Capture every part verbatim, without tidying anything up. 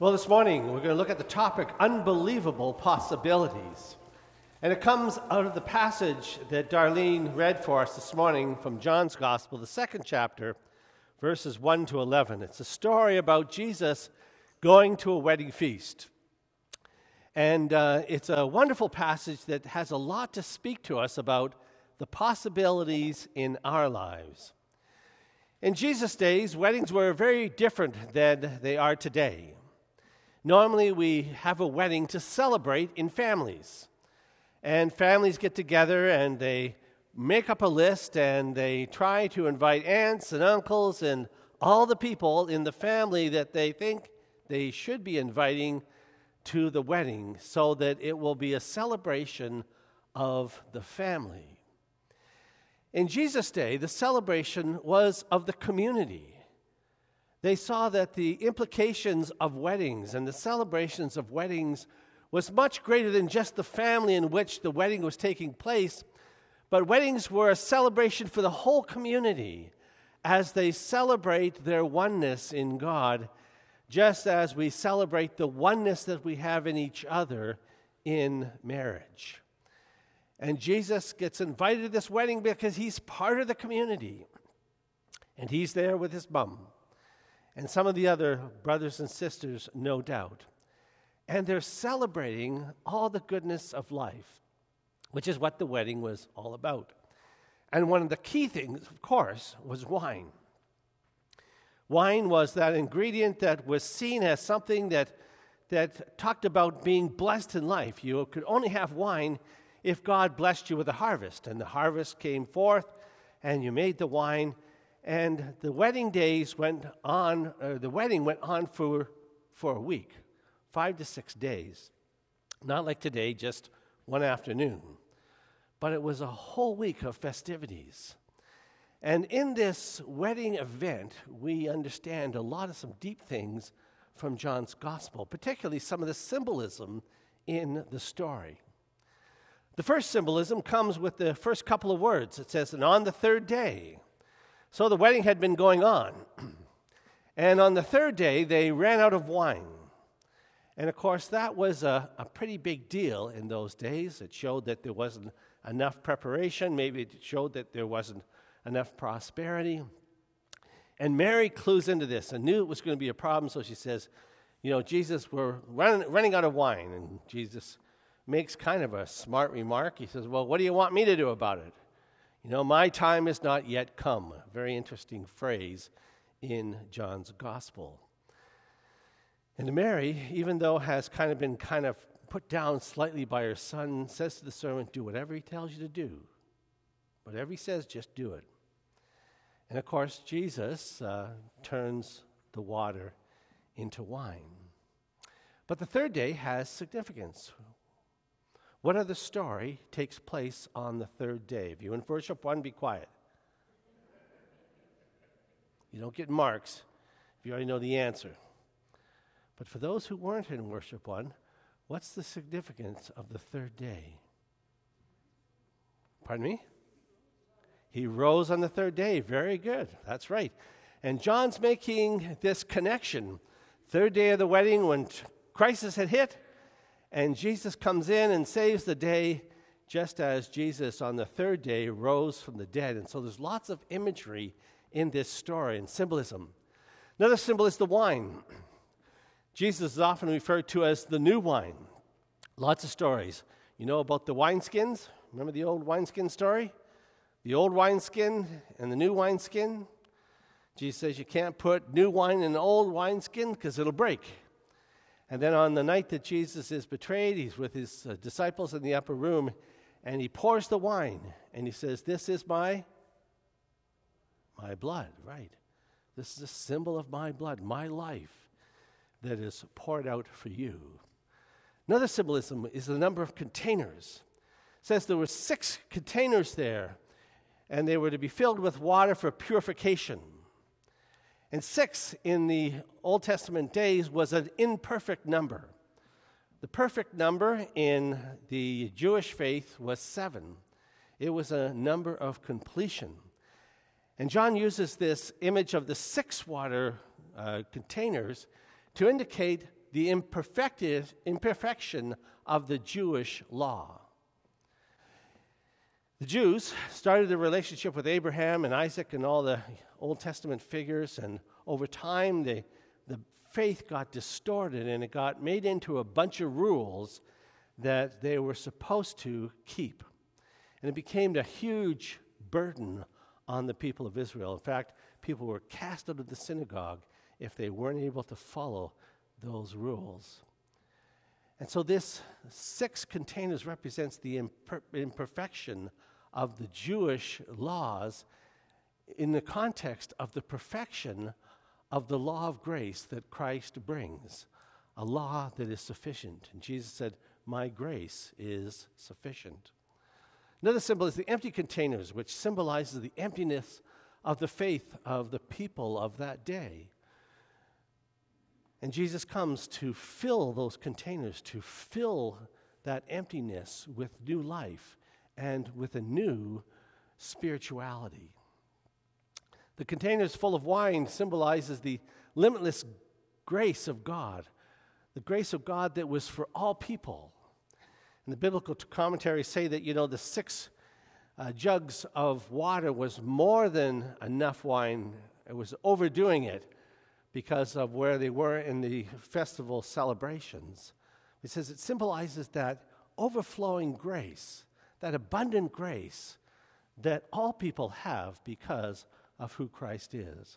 Well, this morning we're going to look at the topic, unbelievable possibilities. And it comes out of the passage that Darlene read for us this morning from John's Gospel, the second chapter, verses one to eleven. It's a story about Jesus going to a wedding feast. And uh, it's a wonderful passage that has a lot to speak to us about the possibilities in our lives. In Jesus' days, weddings were very different than they are today. Normally, we have a wedding to celebrate in families. And families get together and they make up a list and they try to invite aunts and uncles and all the people in the family that they think they should be inviting to the wedding so that it will be a celebration of the family. In Jesus' day, the celebration was of the community. They saw that the implications of weddings and the celebrations of weddings was much greater than just the family in which the wedding was taking place, but weddings were a celebration for the whole community as they celebrate their oneness in God, just as we celebrate the oneness that we have in each other in marriage. And Jesus gets invited to this wedding because he's part of the community, and he's there with his mom. And some of the other brothers and sisters, no doubt. And they're celebrating all the goodness of life, which is what the wedding was all about. And one of the key things, of course, was wine. Wine was that ingredient that was seen as something that, that talked about being blessed in life. You could only have wine if God blessed you with a harvest. And the harvest came forth, and you made the wine. And the wedding days went on, uh, the wedding went on for, for a week, five to six days. Not like today, just one afternoon. But it was a whole week of festivities. And in this wedding event, we understand a lot of some deep things from John's Gospel, particularly some of the symbolism in the story. The first symbolism comes with the first couple of words. It says, and on the third day. So the wedding had been going on. And on the third day, they ran out of wine. And of course, that was a, a pretty big deal in those days. It showed that there wasn't enough preparation. Maybe it showed that there wasn't enough prosperity. And Mary clues into this and knew it was going to be a problem. So she says, you know, Jesus, we're run, running out of wine. And Jesus makes kind of a smart remark. He says, well, what do you want me to do about it? You know, my time is not yet come. A very interesting phrase in John's Gospel. And Mary, even though has kind of been kind of put down slightly by her son, says to the servant, do whatever he tells you to do. Whatever he says, just do it. And of course, Jesus uh, turns the water into wine. But the third day has significance. What other story takes place on the third day? If you're in worship one, be quiet. You don't get marks if you already know the answer. But for those who weren't in worship one, what's the significance of the third day? Pardon me? He rose on the third day. Very good. That's right. And John's making this connection. Third day of the wedding when crisis had hit, and Jesus comes in and saves the day, just as Jesus on the third day rose from the dead. And so there's lots of imagery in this story and symbolism. Another symbol is the wine. Jesus is often referred to as the new wine. Lots of stories. You know about the wineskins? Remember the old wineskin story? The old wineskin and the new wineskin? Jesus says you can't put new wine in the old wineskin because it'll break. And then on the night that Jesus is betrayed, he's with his uh, disciples in the upper room, and he pours the wine, and he says, this is my, my blood, right? This is a symbol of my blood, my life that is poured out for you. Another symbolism is the number of containers. It says there were six containers there, and they were to be filled with water for purification. And six in the Old Testament days was an imperfect number. The perfect number in the Jewish faith was seven. It was a number of completion. And John uses this image of the six water uh, containers to indicate the imperfected, imperfection of the Jewish law. The Jews started a relationship with Abraham and Isaac and all the Old Testament figures, and over time they, the faith got distorted and it got made into a bunch of rules that they were supposed to keep. And it became a huge burden on the people of Israel. In fact, people were cast out of the synagogue if they weren't able to follow those rules. And so this six containers represents the imper- imperfection of the Jewish laws in the context of the perfection of the law of grace that Christ brings, a law that is sufficient. And Jesus said, "My grace is sufficient." Another symbol is the empty containers, which symbolizes the emptiness of the faith of the people of that day. And Jesus comes to fill those containers, to fill that emptiness with new life and with a new spirituality. The containers full of wine symbolizes the limitless grace of God, the grace of God that was for all people. And the biblical commentaries say that, you know, the six uh, jugs of water was more than enough wine. It was overdoing it because of where they were in the festival celebrations. It says it symbolizes that overflowing grace, that abundant grace that all people have because of who Christ is.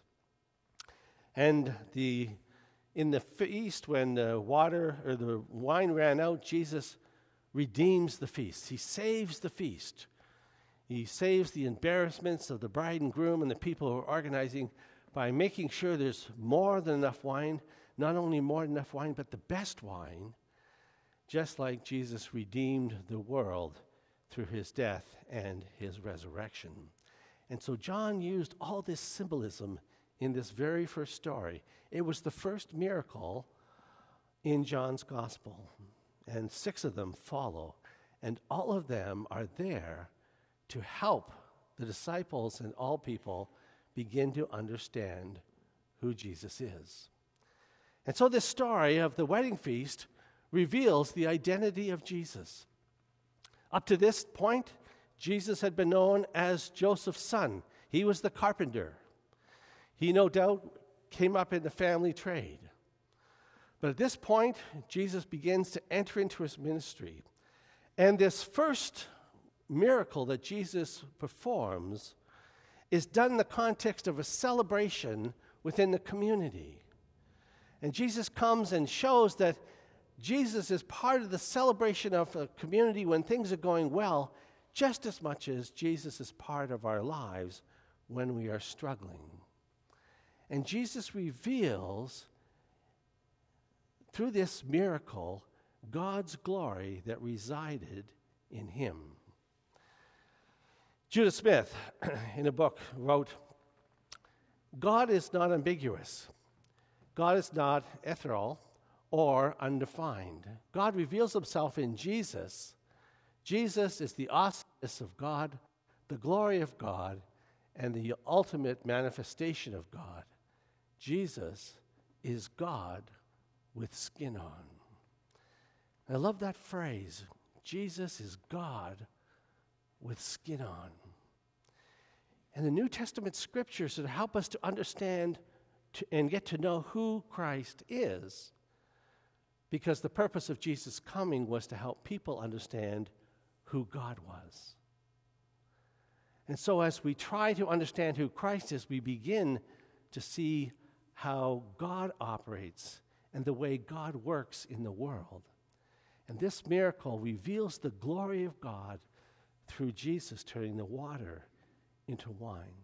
And the in the feast, when the water or the wine ran out, Jesus redeems the feast. He saves the feast. He saves the embarrassments of the bride and groom and the people who are organizing by making sure there's more than enough wine, not only more than enough wine, but the best wine, just like Jesus redeemed the world through his death and his resurrection. And so John used all this symbolism in this very first story. It was the first miracle in John's gospel. And six of them follow, and all of them are there to help the disciples and all people begin to understand who Jesus is. And so this story of the wedding feast reveals the identity of Jesus. Up to this point, Jesus had been known as Joseph's son. He was the carpenter. He no doubt came up in the family trade. But at this point, Jesus begins to enter into his ministry. And this first miracle that Jesus performs is done in the context of a celebration within the community. And Jesus comes and shows that Jesus is part of the celebration of a community when things are going well, just as much as Jesus is part of our lives when we are struggling. And Jesus reveals through this miracle, God's glory that resided in him. Judah Smith, in a book, wrote, "God is not ambiguous. God is not ethereal or undefined. God reveals himself in Jesus. Jesus is the awesomeness of God, the glory of God, and the ultimate manifestation of God. Jesus is God with skin on." I love that phrase. Jesus is God with skin on. And the New Testament scriptures that help us to understand to, and get to know who Christ is, because the purpose of Jesus' coming was to help people understand who God was. And so as we try to understand who Christ is, we begin to see how God operates and the way God works in the world. And this miracle reveals the glory of God through Jesus turning the water into wine.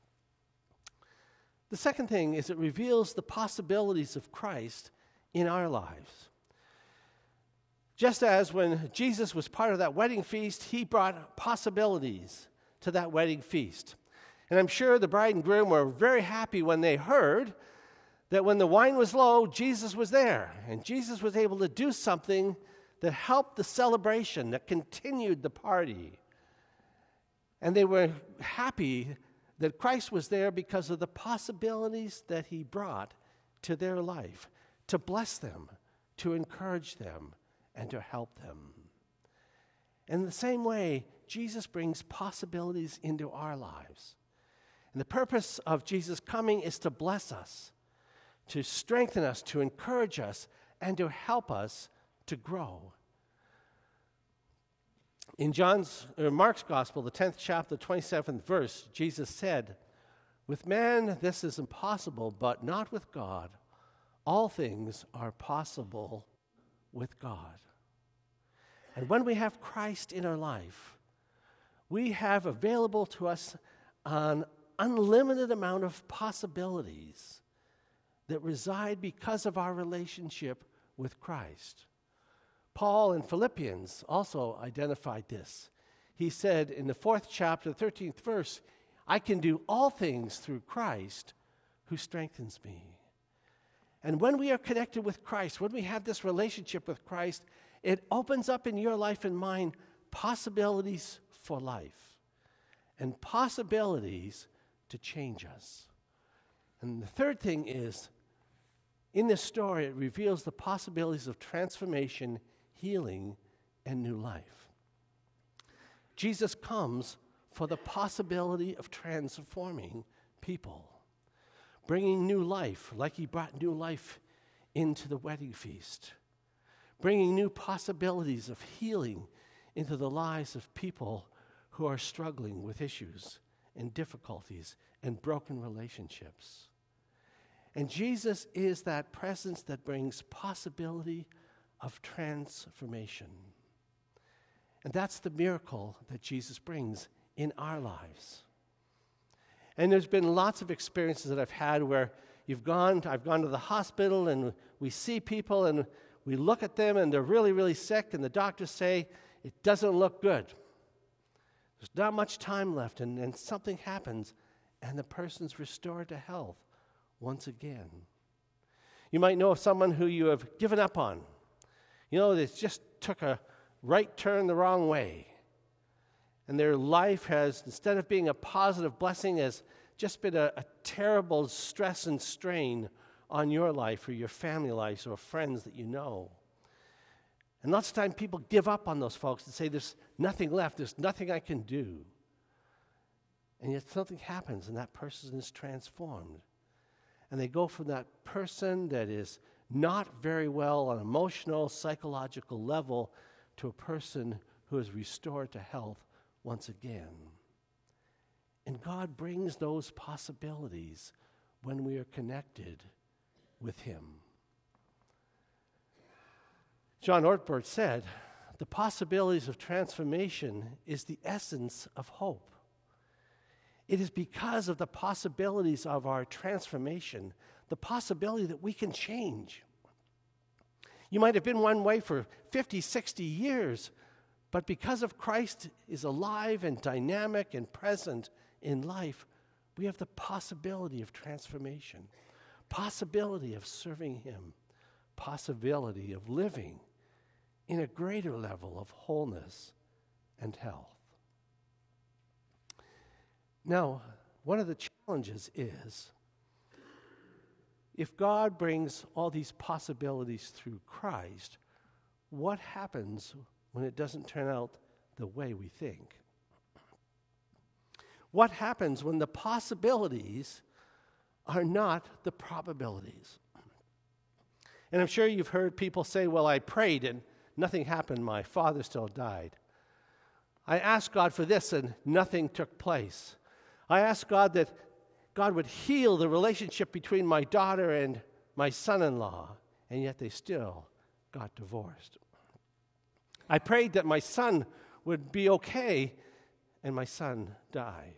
The second thing is it reveals the possibilities of Christ in our lives. Just as when Jesus was part of that wedding feast, he brought possibilities to that wedding feast. And I'm sure the bride and groom were very happy when they heard that when the wine was low, Jesus was there. And Jesus was able to do something that helped the celebration, that continued the party. And they were happy that Christ was there because of the possibilities that he brought to their life, to bless them, to encourage them and to help them. In the same way, Jesus brings possibilities into our lives. And the purpose of Jesus coming is to bless us, to strengthen us, to encourage us, and to help us to grow. In John's or Mark's Gospel, the tenth chapter, twenty-seventh verse, Jesus said, "With man this is impossible, but not with God. All things are possible with God." And when we have Christ in our life, we have available to us an unlimited amount of possibilities that reside because of our relationship with Christ. Paul in Philippians also identified this. He said in the fourth chapter, thirteenth verse, "I can do all things through Christ who strengthens me." And when we are connected with Christ, when we have this relationship with Christ, it opens up in your life and mine possibilities for life and possibilities to change us. And the third thing is, in this story, it reveals the possibilities of transformation, healing, and new life. Jesus comes for the possibility of transforming people, bringing new life, like he brought new life into the wedding feast, bringing new possibilities of healing into the lives of people who are struggling with issues and difficulties and broken relationships. And Jesus is that presence that brings possibility of transformation. And that's the miracle that Jesus brings in our lives. And there's been lots of experiences that I've had where you've gone, I've gone to the hospital and we see people and we look at them and they're really, really sick and the doctors say, it doesn't look good. There's not much time left, and then something happens and the person's restored to health once again. You might know of someone who you have given up on. You know, they just took a right turn the wrong way. And their life has, instead of being a positive blessing, has just been a, a terrible stress and strain on your life or your family lives or friends that you know. And lots of times people give up on those folks and say, there's nothing left, there's nothing I can do. And yet something happens and that person is transformed. And they go from that person that is not very well on an emotional, psychological level to a person who is restored to health once again. And God brings those possibilities when we are connected with him. John Ortberg said, the possibilities of transformation is the essence of hope. It is because of the possibilities of our transformation, the possibility that we can change. You might have been one way for fifty, sixty years, but because of Christ is alive and dynamic and present in life, we have the possibility of transformation, possibility of serving him, possibility of living in a greater level of wholeness and health. Now, one of the challenges is, if God brings all these possibilities through Christ, what happens when it doesn't turn out the way we think? What happens when the possibilities are not the probabilities? And I'm sure you've heard people say, well, I prayed and nothing happened. My father still died. I asked God for this and nothing took place. I asked God that God would heal the relationship between my daughter and my son-in-law, and yet they still got divorced. I prayed that my son would be okay, and my son died.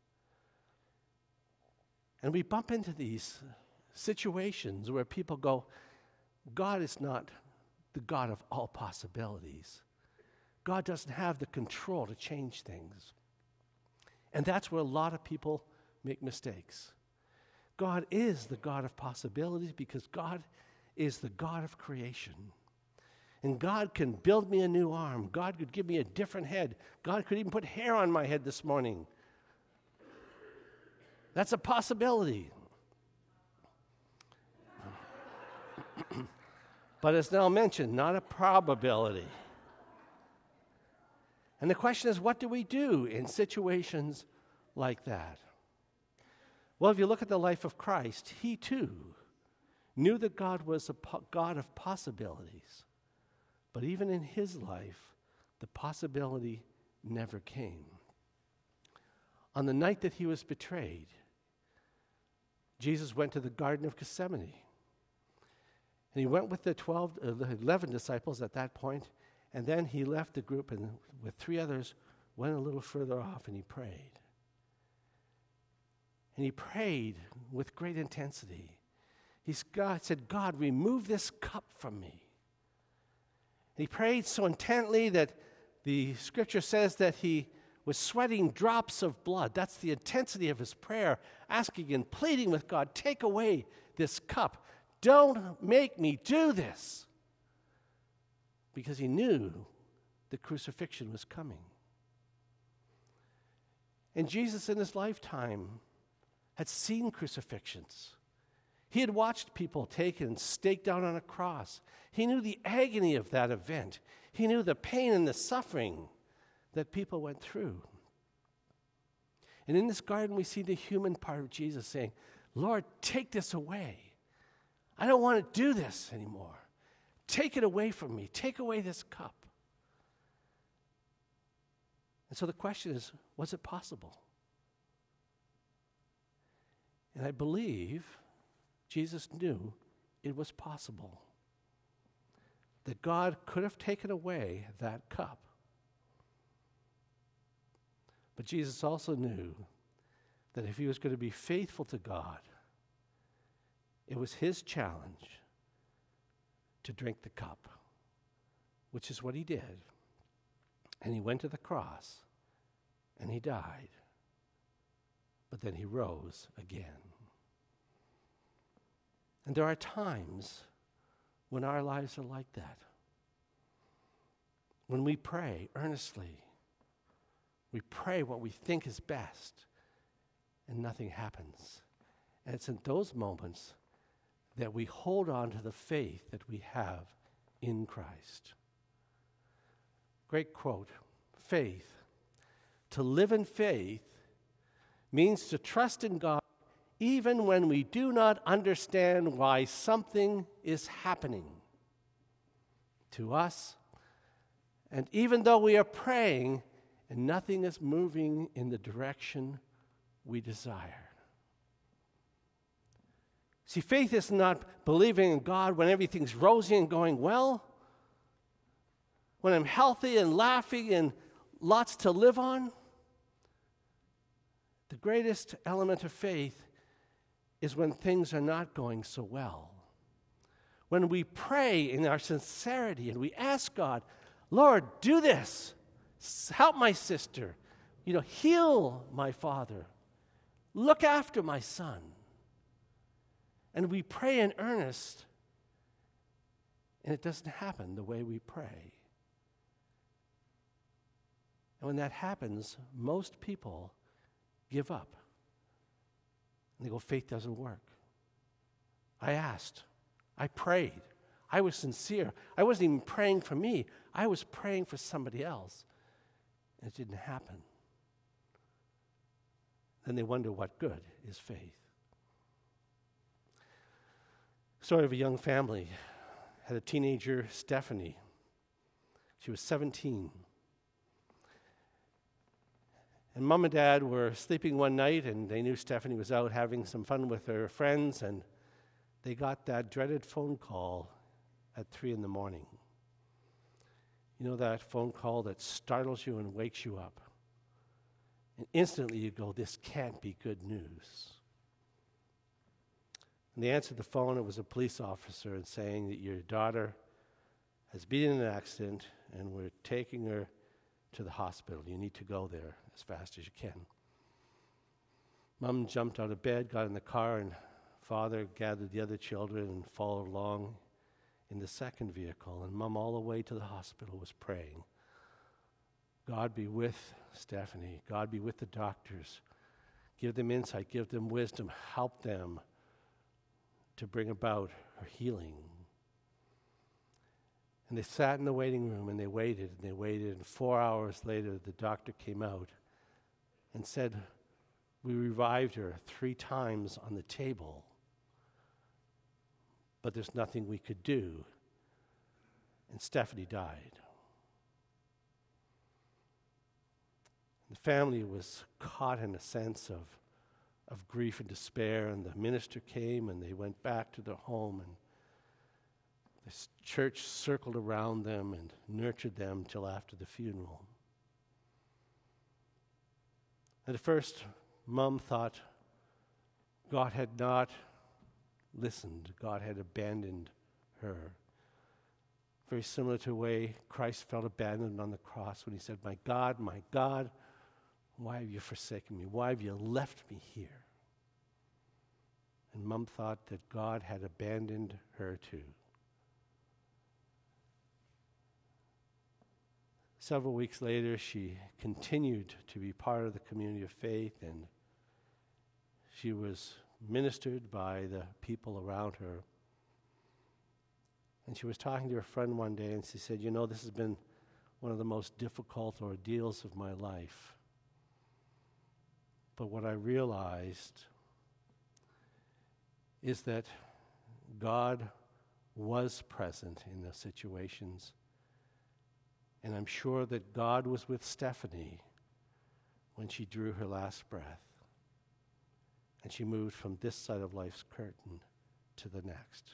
And we bump into these situations where people go, God is not the God of all possibilities. God doesn't have the control to change things. And that's where a lot of people make mistakes. God is the God of possibilities because God is the God of creation. And God can build me a new arm. God could give me a different head. God could even put hair on my head this morning. That's a possibility. But as Nell mentioned, not a probability. And the question is, what do we do in situations like that? Well, if you look at the life of Christ, he too knew that God was a po- God of possibilities. But even in his life, the possibility never came. On the night that he was betrayed, Jesus went to the Garden of Gethsemane. And he went with the twelve, uh, the eleven disciples at that point, and then he left the group and with three others went a little further off and he prayed. And he prayed with great intensity. He's God said, God, remove this cup from me. And he prayed so intently that the scripture says that he was sweating drops of blood. That's the intensity of his prayer, asking and pleading with God, take away this cup. Don't make me do this. Because he knew the crucifixion was coming. And Jesus in his lifetime had seen crucifixions. He had watched people taken and staked down on a cross. He knew the agony of that event. He knew the pain and the suffering that people went through. And in this garden, we see the human part of Jesus saying, Lord, take this away. I don't want to do this anymore. Take it away from me. Take away this cup. And so the question is, was it possible? And I believe Jesus knew it was possible. That God could have taken away that cup. But Jesus also knew that if he was going to be faithful to God, it was his challenge to drink the cup, which is what he did. And he went to the cross, and he died. But then he rose again. And there are times when our lives are like that. When we pray earnestly, we pray what we think is best, and nothing happens. And it's in those moments that we hold on to the faith that we have in Christ. Great quote, faith. To live in faith means to trust in God even when we do not understand why something is happening to us, and even though we are praying and nothing is moving in the direction we desire. See, faith is not believing in God when everything's rosy and going well, when I'm healthy and laughing and lots to live on. The greatest element of faith is when things are not going so well. When we pray in our sincerity and we ask God, Lord, do this. Help my sister. You know, heal my father. Look after my son. And we pray in earnest, and it doesn't happen the way we pray. And when that happens, most people give up. And they go, faith doesn't work. I asked. I prayed. I was sincere. I wasn't even praying for me. I was praying for somebody else. And it didn't happen. Then they wonder what good is faith. Story of a young family. Had a teenager, Stephanie. She was seventeen. And mom and dad were sleeping one night, and they knew Stephanie was out having some fun with her friends, and they got that dreaded phone call at three in the morning. You know that phone call that startles you and wakes you up. And instantly you go, this can't be good news. And they answered the phone. It was a police officer and saying that your daughter has been in an accident and we're taking her to the hospital. You need to go there as fast as you can. Mom jumped out of bed, got in the car, and father gathered the other children and followed along in the second vehicle. And Mom, all the way to the hospital, was praying, God be with Stephanie. God be with the doctors. Give them insight. Give them wisdom. Help them to bring about her healing. And they sat in the waiting room and they waited and they waited. And four hours later, the doctor came out and said, we revived her three times on the table, but there's nothing we could do. And Stephanie died. The family was caught in a sense of, of grief and despair, and the minister came and they went back to their home, and the church circled around them and nurtured them till after the funeral. At first, Mom thought God had not listened. God had abandoned her. Very similar to the way Christ felt abandoned on the cross when he said, my God, my God, why have you forsaken me? Why have you left me here? And Mom thought that God had abandoned her too. Several weeks later, she continued to be part of the community of faith, and she was ministered by the people around her. And she was talking to her friend one day, and she said, you know, this has been one of the most difficult ordeals of my life. But what I realized is that God was present in those situations. And I'm sure that God was with Stephanie when she drew her last breath. And she moved from this side of life's curtain to the next.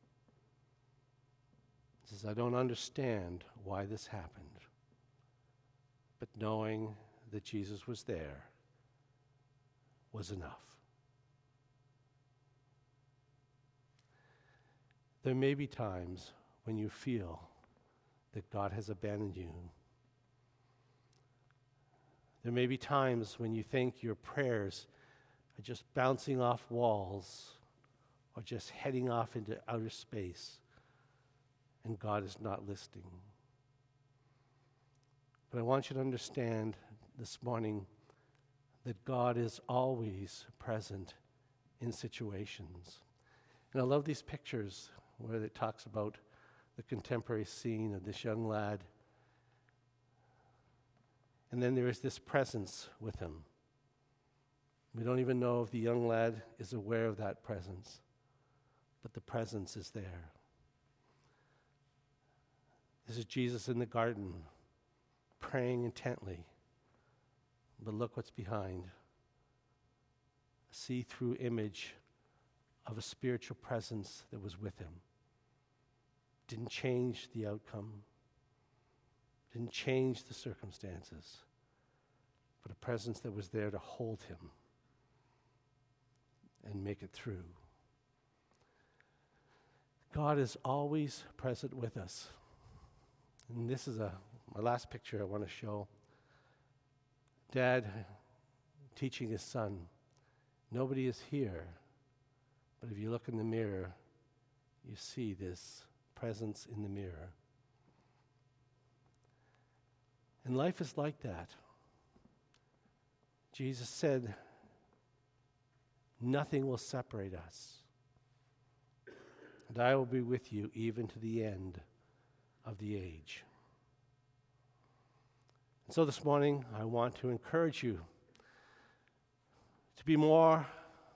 She says, I don't understand why this happened, but knowing that Jesus was there was enough. There may be times when you feel that God has abandoned you. There may be times when you think your prayers are just bouncing off walls or just heading off into outer space, and God is not listening. But I want you to understand this morning that God is always present in situations. And I love these pictures where it talks about the contemporary scene of this young lad. And then there is this presence with him. We don't even know if the young lad is aware of that presence, but the presence is there. This is Jesus in the garden, praying intently. But look what's behind. A see-through image of a spiritual presence that was with him. Didn't change the outcome. Didn't change the circumstances. But a presence that was there to hold him and make it through. God is always present with us. And this is a my last picture I want to show. Dad teaching his son. Nobody is here, but if you look in the mirror, you see this presence in the mirror. And life is like that. Jesus said, nothing will separate us. And I will be with you even to the end of the age. And so this morning, I want to encourage you to be more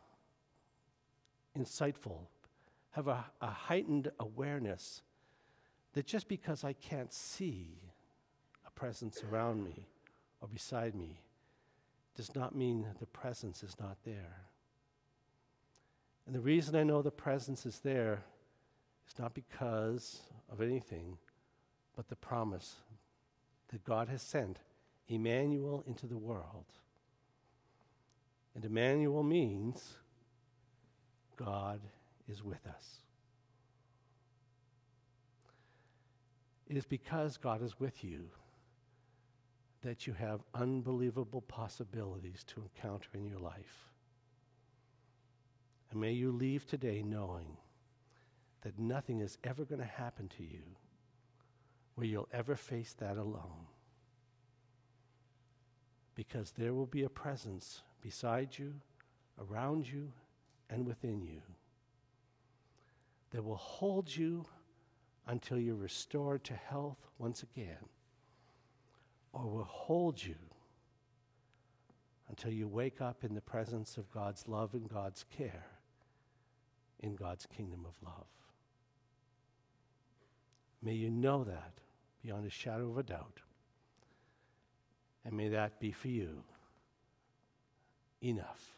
insightful, have a, a heightened awareness that just because I can't see a presence around me or beside me does not mean the presence is not there. And the reason I know the presence is there is not because of anything, but the promise that God has sent Emmanuel into the world. And Emmanuel means God is with us. It is because God is with you that you have unbelievable possibilities to encounter in your life. And may you leave today knowing that nothing is ever going to happen to you where you'll ever face that alone. Because there will be a presence beside you, around you, and within you that will hold you until you're restored to health once again, or will hold you until you wake up in the presence of God's love and God's care in God's kingdom of love. May you know that beyond a shadow of a doubt. And may that be for you enough.